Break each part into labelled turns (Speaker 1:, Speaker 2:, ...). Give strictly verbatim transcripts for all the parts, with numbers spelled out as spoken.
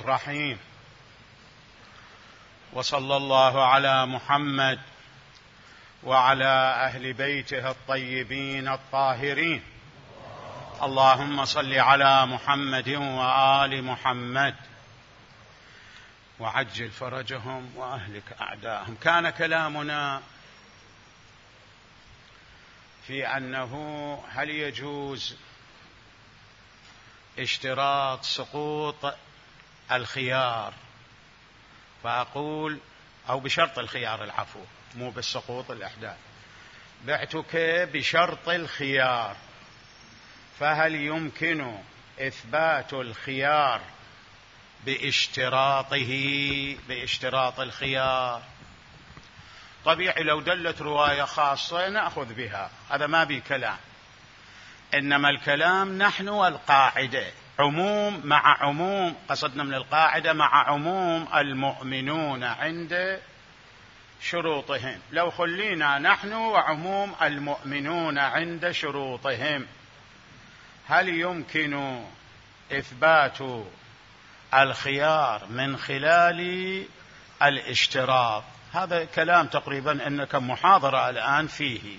Speaker 1: الرحيم. وصلى الله على محمد وعلى أهل بيته الطيبين الطاهرين. اللهم صل على محمد وآل محمد وعجل فرجهم وأهلك أعداءهم. كان كلامنا في أنه هل يجوز اشتراط سقوط الخيار، فأقول أو بشرط الخيار، العفو مو بالسقوط الإحداث، بعتك بشرط الخيار، فهل يمكن إثبات الخيار باشتراطه باشتراط الخيار؟ طبيعي لو دلت رواية خاصة نأخذ بها، هذا ما بي كلام، إنما الكلام نحن والقاعدة عموم مع عموم، قصدنا من القاعدة مع عموم المؤمنون عند شروطهم. لو خلينا نحن وعموم المؤمنون عند شروطهم، هل يمكن إثبات الخيار من خلال الاشتراط؟ هذا كلام تقريبا إنك محاضرة الآن فيه.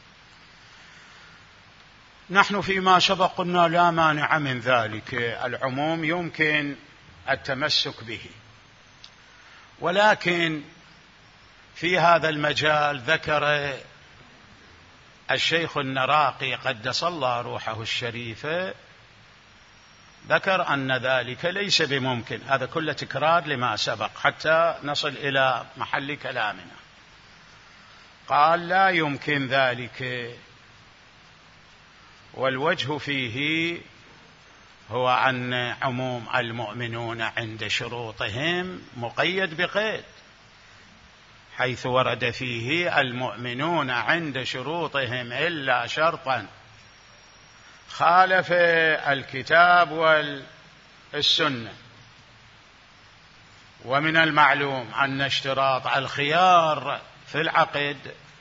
Speaker 1: نحن فيما سبق قلنا لا مانع من ذلك، العموم يمكن التمسك به، ولكن في هذا المجال ذكر الشيخ النراقي قدس الله روحه الشريفة، ذكر أن ذلك ليس بممكن. هذا كله تكرار لما سبق حتى نصل إلى محل كلامنا. قال لا يمكن ذلك، والوجه فيه هو أن عموم المؤمنون عند شروطهم مقيد بقيد، حيث ورد فيه المؤمنون عند شروطهم إلا شرطا خالف الكتاب والسنة. ومن المعلوم أن اشتراط الخيار في العقد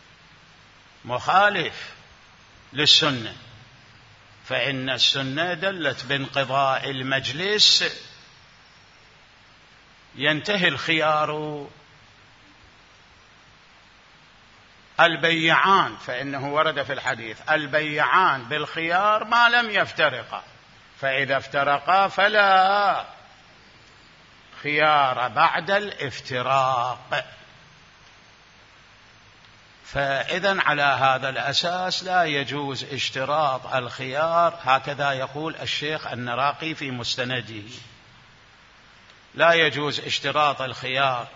Speaker 1: مخالف للسنة، فإن السنة دلت بانقضاء المجلس ينتهي الخيار البيعان، فإنه ورد في الحديث البيعان بالخيار ما لم يفترقا، فإذا افترقا فلا خيار بعد الافتراق. فإذن على هذا الأساس لا يجوز اشتراط الخيار، هكذا يقول الشيخ النراقي في مستنده، لا يجوز اشتراط الخيار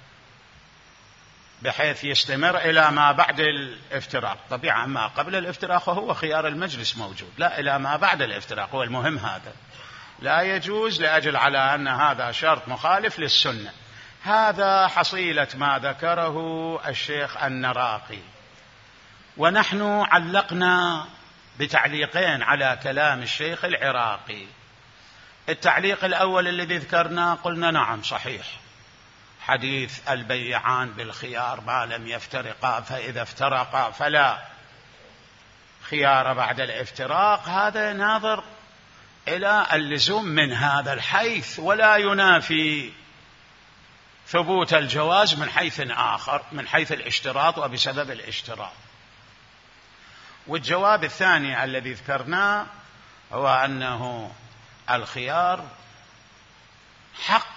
Speaker 1: بحيث يستمر إلى ما بعد الافتراق. طبيعا ما قبل الافتراق هو خيار المجلس موجود، لا إلى ما بعد الافتراق هو المهم. هذا لا يجوز لأجل على أن هذا شرط مخالف للسنة. هذا حصيلة ما ذكره الشيخ النراقي. ونحن علقنا بتعليقين على كلام الشيخ العراقي. التعليق الأول الذي ذكرنا قلنا نعم صحيح، حديث البيعان بالخيار ما لم يفترقا، فإذا افترقا فلا خيار بعد الافتراق، هذا ناظر إلى اللزوم من هذا الحيث، ولا ينافي ثبوت الجواز من حيث آخر، من حيث الاشتراط وبسبب الاشتراط. والجواب الثاني الذي ذكرناه هو أنه الخيار حق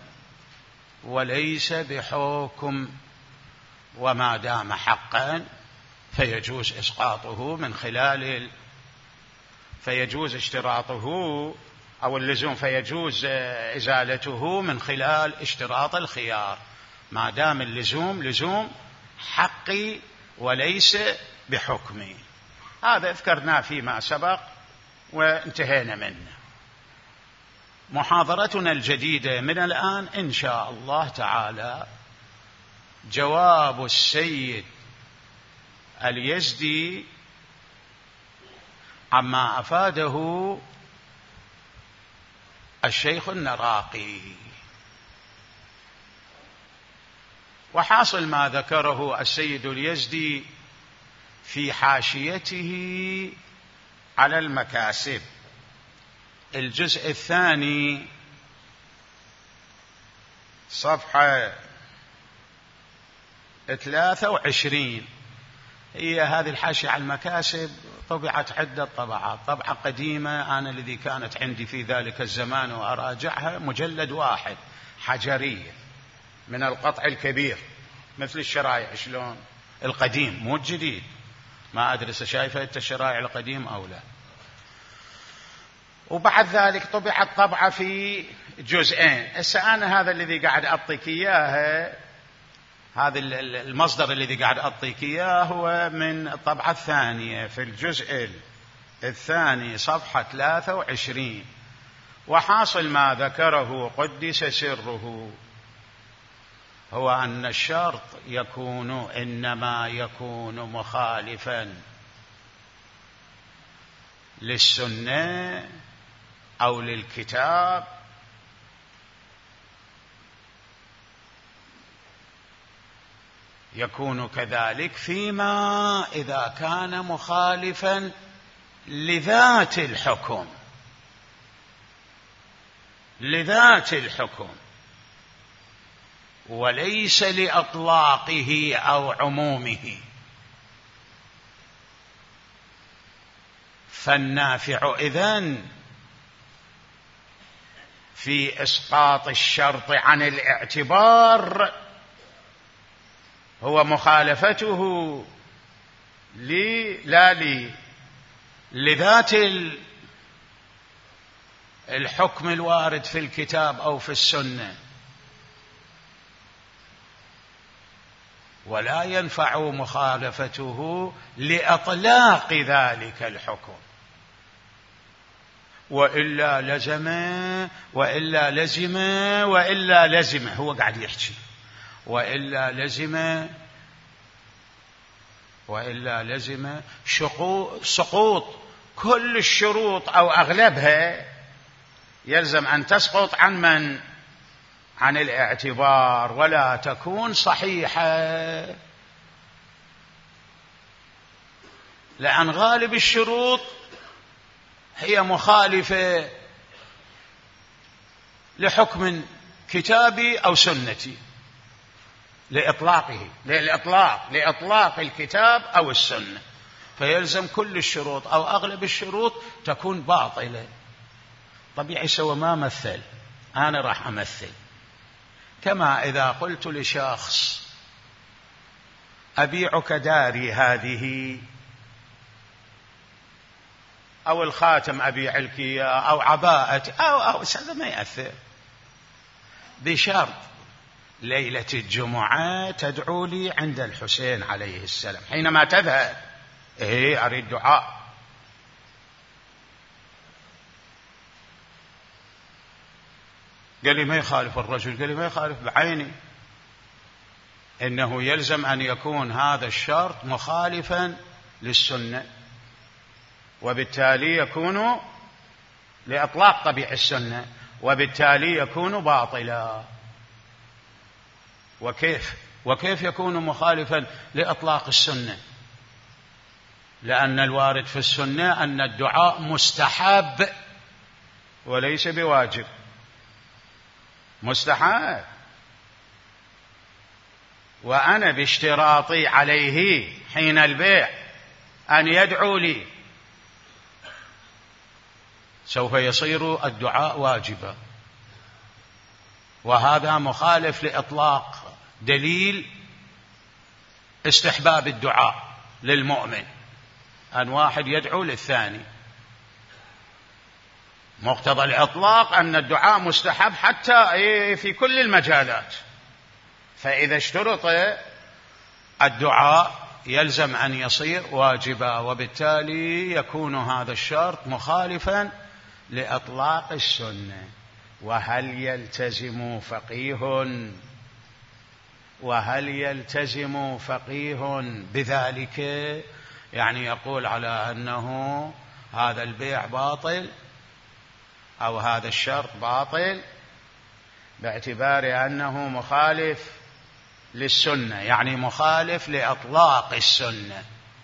Speaker 1: وليس بحكم، وما دام حقا فيجوز إسقاطه من خلال ال... فيجوز اشتراطه أو اللزوم، فيجوز إزالته من خلال اشتراط الخيار، ما دام اللزوم لزوم حقي وليس بحكمي. هذا ذكرناه فيما سبق وانتهينا منه. محاضرتنا الجديدة من الآن إن شاء الله تعالى جواب السيد اليزدي عما أفاده الشيخ النراقي. وحاصل ما ذكره السيد اليزدي في حاشيته على المكاسب الجزء الثاني صفحة ثلاثة وعشرين. هي هذه الحاشية على المكاسب طبعت عدة طبعات. طبعة قديمة أنا الذي كانت عندي في ذلك الزمان وأراجعها مجلد واحد حجرية من القطع الكبير مثل الشرائع شلون القديم مو الجديد. ما أدري شايفة أنت الشرائع القديم أو لا. وبعد ذلك طبعت طبعة في جزئين. هسه أنا هذا الذي قاعد أعطيك إياه، هذا المصدر الذي قاعد أعطيك إياه هو من الطبعة الثانية في الجزء الثاني صفحة ثلاثة وعشرين. وحاصل ما ذكره قدس سره هو أن الشرط يكون إنما يكون مخالفا للسنة أو للكتاب يكون كذلك فيما إذا كان مخالفا لذات الحكم لذات الحكم وليس لأطلاقه أو عمومه. فالنافع إذن في إسقاط الشرط عن الاعتبار هو مخالفته لي لا لي لذات الحكم الوارد في الكتاب أو في السنة، ولا ينفع مخالفته لأطلاق ذلك الحكم. وإلا لزم وإلا لزم وإلا لزم هو قاعد يحكي وإلا لزم وإلا لزم سقوط كل الشروط أو أغلبها يلزم أن تسقط عن من؟ عن الاعتبار ولا تكون صحيحة، لأن غالب الشروط هي مخالفة لحكم كتابي أو سنتي لإطلاقه للإطلاق لإطلاق الكتاب أو السنة، فيلزم كل الشروط أو أغلب الشروط تكون باطلة. طبيعي سوى ما مثل، أنا راح أمثل. كما إذا قلت لشخص أبيعك داري هذه أو الخاتم أبيع لك أو عباءة أو أو هذا ما يأثر، بشرط ليلة الجمعة تدعو لي عند الحسين عليه السلام حينما تذهب. إيه أريد دعاء. قال لي ما يخالف الرجل، قال لي ما يخالف بعيني، إنه يلزم أن يكون هذا الشرط مخالفا للسنة وبالتالي يكون لإطلاق طبيعة السنة وبالتالي يكون باطلا. وكيف وكيف يكون مخالفا لإطلاق السنة؟ لأن الوارد في السنة أن الدعاء مستحب وليس بواجب، مستحب، وأنا باشتراطي عليه حين البيع أن يدعو لي سوف يصير الدعاء واجبا، وهذا مخالف لإطلاق دليل استحباب الدعاء للمؤمن أن واحد يدعو للثاني. مقتضى الإطلاق أن الدعاء مستحب حتى في كل المجالات، فإذا اشترط الدعاء يلزم أن يصير واجبا، وبالتالي يكون هذا الشرط مخالفا لإطلاق السنة. وهل يلتزم فقيه وهل يلتزم فقيه بذلك؟ يعني يقول على أنه هذا البيع باطل أو هذا الشرط باطل باعتبار أنه مخالف للسنة، يعني مخالف لإطلاق السنة.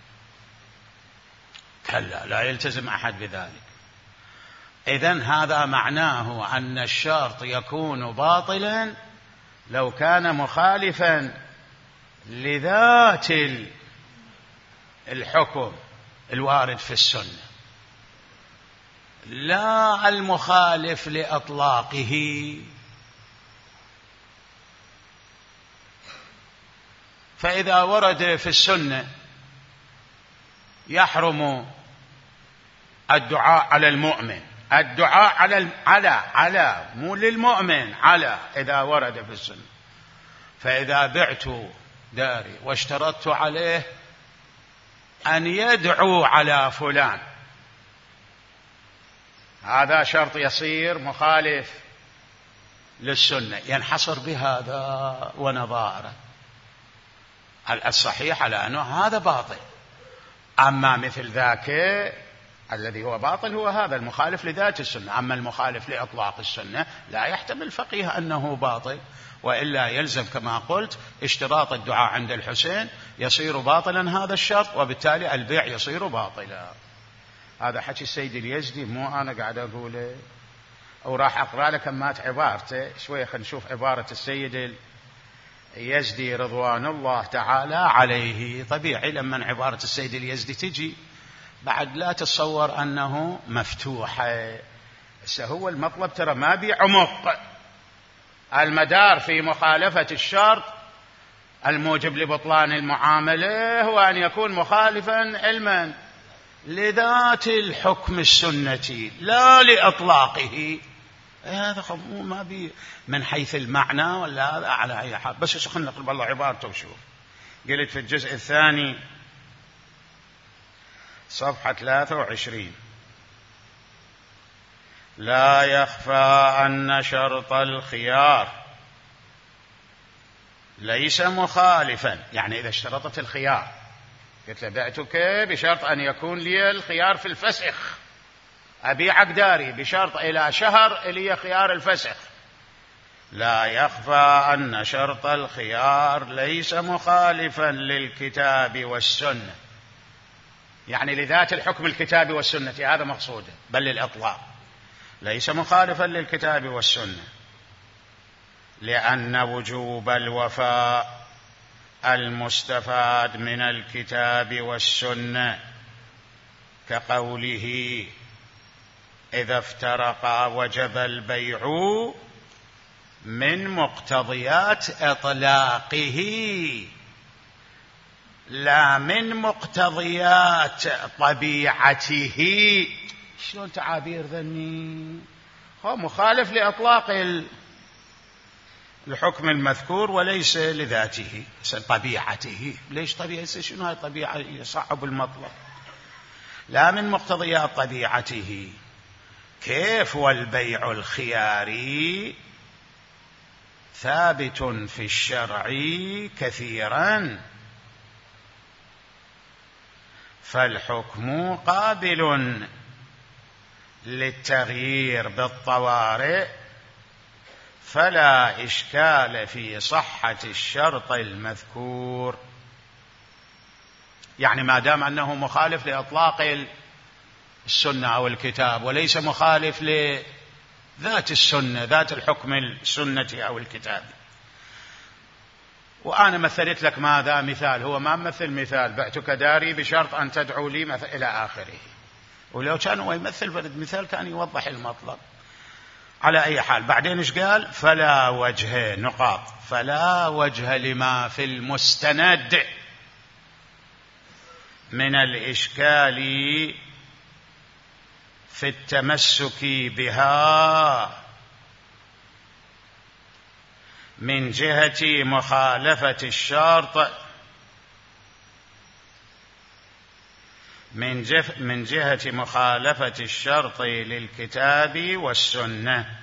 Speaker 1: كلا، لا يلتزم أحد بذلك. إذن هذا معناه أن الشرط يكون باطلا لو كان مخالفا لذات الحكم الوارد في السنة لا المخالف لأطلاقه. فإذا ورد في السنة يحرم الدعاء على المؤمن، الدعاء على على على مو للمؤمن، على إذا ورد في السنة، فإذا بعت داري واشترطت عليه أن يدعو على فلان، هذا شرط يصير مخالف للسنة، ينحصر بهذا ونظائره. الصحيح على أنه هذا باطل. أما مثل ذاك الذي هو باطل هو هذا المخالف لذات السنة. أما المخالف لإطلاق السنة لا يحتمل فقيه أنه باطل، وإلا يلزم كما قلت اشتراط الدعاء عند الحسين يصير باطلا هذا الشرط، وبالتالي البيع يصير باطلا. هذا حكي السيد اليزدي، مو أنا قاعد أقوله. أو راح أقرأ لك مات عبارته شوية، خلينا نشوف عبارة السيد اليزدي رضوان الله تعالى عليه. طبيعي لما عبارة السيد اليزدي تجي بعد لا تتصور أنه مفتوحة. هو المطلب ترى ما بعمق، المدار في مخالفة الشرط الموجب لبطلان المعاملة هو أن يكون مخالفا علما لذات الحكم السنتي لا لإطلاقه. هذا مو ما بي من حيث المعنى ولا هذا على أي حال. بس شو خلنا نقرب الله عبارته وشوف. قلت في الجزء الثاني صفحة ثلاثة وعشرين: لا يخفى أن شرط الخيار ليس مخالفا. يعني إذا اشترطت الخيار، قلت له بعتك بشرط أن يكون لي الخيار في الفسخ، أبيعك داري بشرط إلى شهر إلي خيار الفسخ. لا يخفى أن شرط الخيار ليس مخالفا للكتاب والسنة، يعني لذات الحكم الكتابي والسنة، هذا مقصوده، بل للإطلاق. ليس مخالفا للكتاب والسنة، لأن وجوب الوفاء المستفاد من الكتاب والسنة كقوله إذا افترقا وجب البيع من مقتضيات إطلاقه لا من مقتضيات طبيعته. شلون تعابير ذني؟ هو مخالف لإطلاق الحكم المذكور وليس لذاته طبيعته. ليش طبيعة؟ شنو هاي طبيعة؟ يصعب المطلب. لا من مقتضيات طبيعته. كيف؟ والبيع الخياري ثابت في الشرع كثيرا، فالحكم قابل للتغيير بالطوارئ، فلا إشكال في صحة الشرط المذكور. يعني ما دام أنه مخالف لإطلاق السنة أو الكتاب وليس مخالف لذات السنة، ذات الحكم السنة أو الكتاب. وأنا مثلت لك ماذا مثال، هو ما مثل مثال بعتك داري بشرط أن تدعو لي مثل إلى آخره. ولو كان هو يمثل فرد مثال كان يوضح المطلب. على أي حال بعدين إيش قال؟ فلا وجه نقاط فلا وجه لما في المستند من الإشكال في التمسك بها من جهة مخالفة الشرط من جهة, من جهة مخالفة الشرط للكتاب والسنة.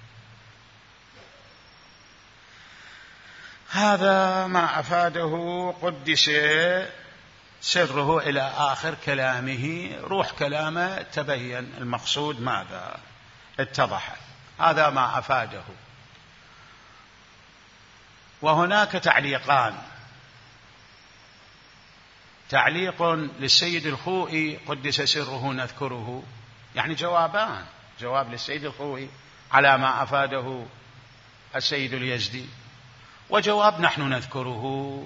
Speaker 1: هذا ما أفاده قدس سره إلى آخر كلامه. روح كلامه تبين المقصود ماذا، اتضح. هذا ما أفاده. وهناك تعليقان: تعليق للسيد الخوئي قدس سره نذكره، يعني جوابان، جواب للسيد الخوئي على ما أفاده السيد اليزدي، وجواب نحن نذكره.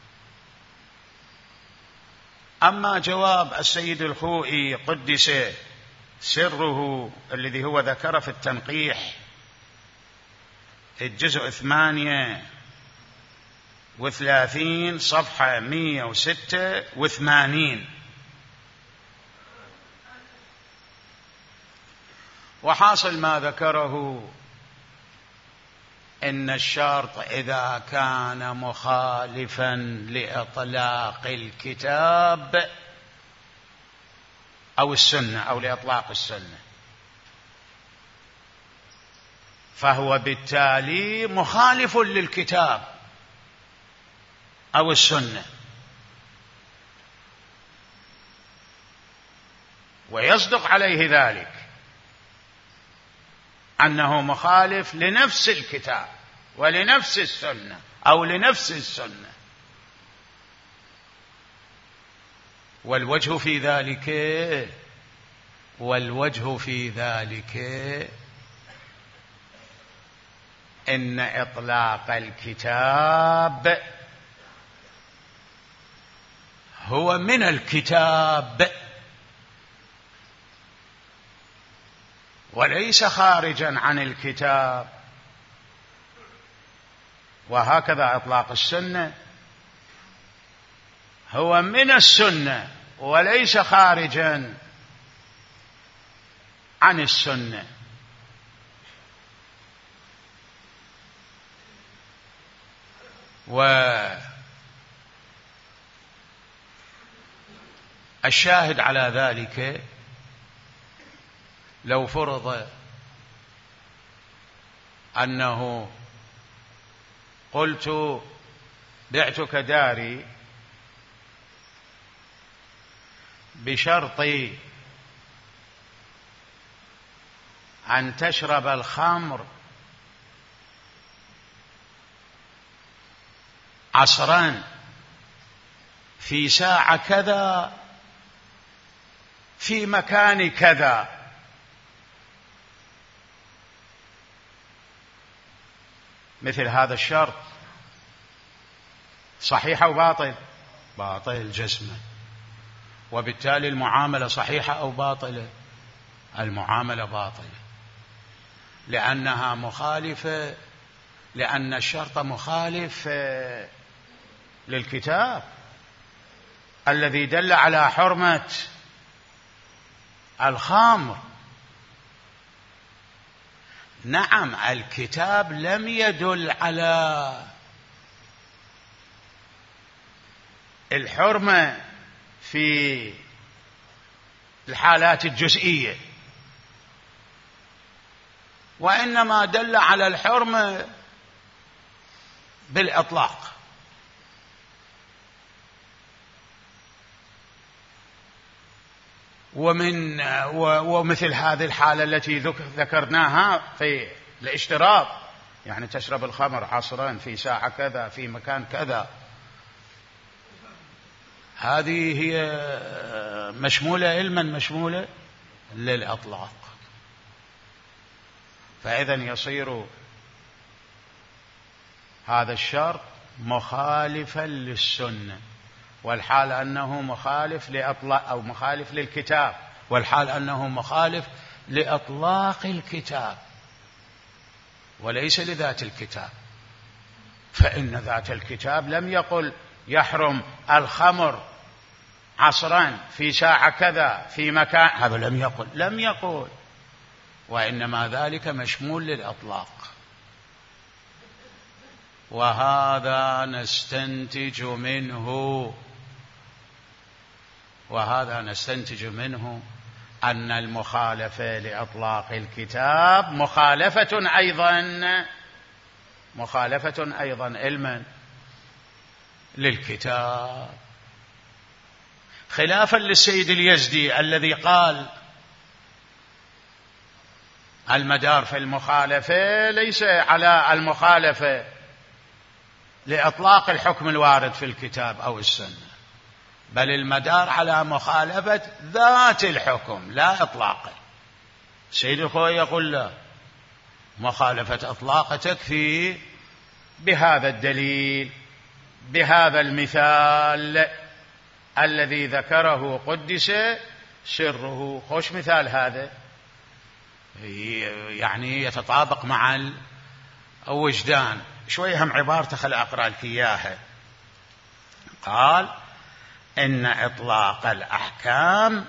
Speaker 1: أما جواب السيد الخوئي قدس سره الذي هو ذكر في التنقيح الجزء ثمانية وثلاثين صفحة مئة وستة وثمانين، وحاصل ما ذكره إن الشرط إذا كان مخالفا لإطلاق الكتاب أو السنة أو لإطلاق السنة فهو بالتالي مخالف للكتاب أو السنة، ويصدق عليه ذلك أنه مخالف لنفس الكتاب ولنفس السنة أو لنفس السنة. والوجه في ذلك والوجه في ذلك إن إطلاق الكتاب هو من الكتاب وليس خارجا عن الكتاب، وهكذا إطلاق السنة هو من السنة وليس خارجا عن السنة. والشاهد على ذلك لو فرض أنه قلت بعتك داري بشرط أن تشرب الخمر عصرا في ساعة كذا في مكان كذا، مثل هذا الشرط صحيح أو باطل؟ باطل جزما. وبالتالي المعاملة صحيحة أو باطلة؟ المعاملة باطلة، لأنها مخالفة، لأن الشرط مخالف للكتاب الذي دل على حرمة الخمر. نعم الكتاب لم يدل على الحرمة في الحالات الجزئية، وإنما دل على الحرمة بالإطلاق. ومن ومثل هذه الحالة التي ذكرناها في الاشتراط، يعني تشرب الخمر عصرا في ساعة كذا في مكان كذا، هذه هي مشمولة علما مشمولة للإطلاق. فإذا يصير هذا الشرط مخالفا للسنة، والحال أنه مخالف لإطلاق أو مخالف للكتاب، والحال أنه مخالف لإطلاق الكتاب وليس لذات الكتاب. فإن ذات الكتاب لم يقل يحرم الخمر عصرا في ساعة كذا في مكان، هذا لم يقل لم يقل وإنما ذلك مشمول للإطلاق. وهذا نستنتج منه وهذا نستنتج منه أن المخالفة لإطلاق الكتاب مخالفة أيضا مخالفة أيضا علما للكتاب، خلافا للسيد اليزدي الذي قال المدار في المخالفة ليس على المخالفة لإطلاق الحكم الوارد في الكتاب أو السنة، بل المدار على مخالفة ذات الحكم لا إطلاقه. سيد الخوئي يقول لا، مخالفة إطلاق تكفي بهذا الدليل، بهذا المثال الذي ذكره قدس سره. خوش مثال هذا، يعني يتطابق مع الوجدان. شوي هم عبارته خل أقرأ لك إياها. قال إن إطلاق الأحكام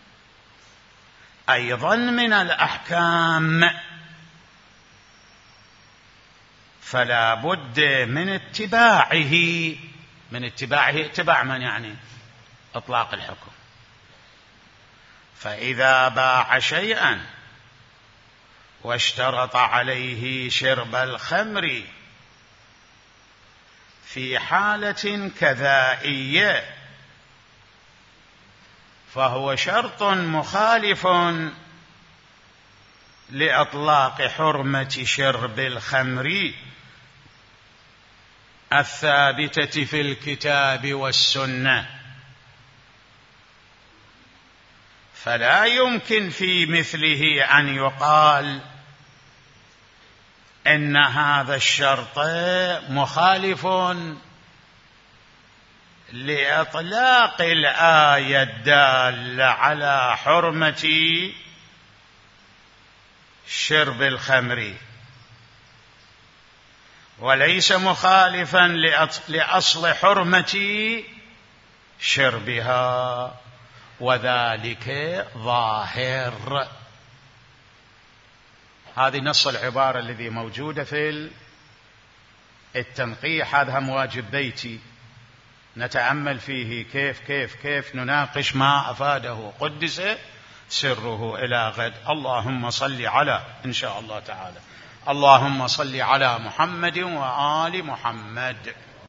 Speaker 1: أيضا من الأحكام، فلا بد من اتباعه. من اتباعه، اتباع من؟ يعني إطلاق الحكم. فإذا باع شيئا واشترط عليه شرب الخمر في حالة كذائية فهو شرط مخالف لإطلاق حرمة شرب الخمر الثابتة في الكتاب والسنة. فلا يمكن في مثله أن يقال إن هذا الشرط مخالف لإطلاق الآية الدالة على حرمة شرب الخمر، وليس مخالفا لأصل حرمة شربها، وذلك ظاهر. هذه نص العبارة الذي موجودة في التنقيح. هذا هم واجب بيتي نتأمل فيه، كيف كيف كيف نناقش ما أفاده قدس سره. إلى غد. اللهم صل على، إن شاء الله تعالى، اللهم صل على محمد وآل محمد.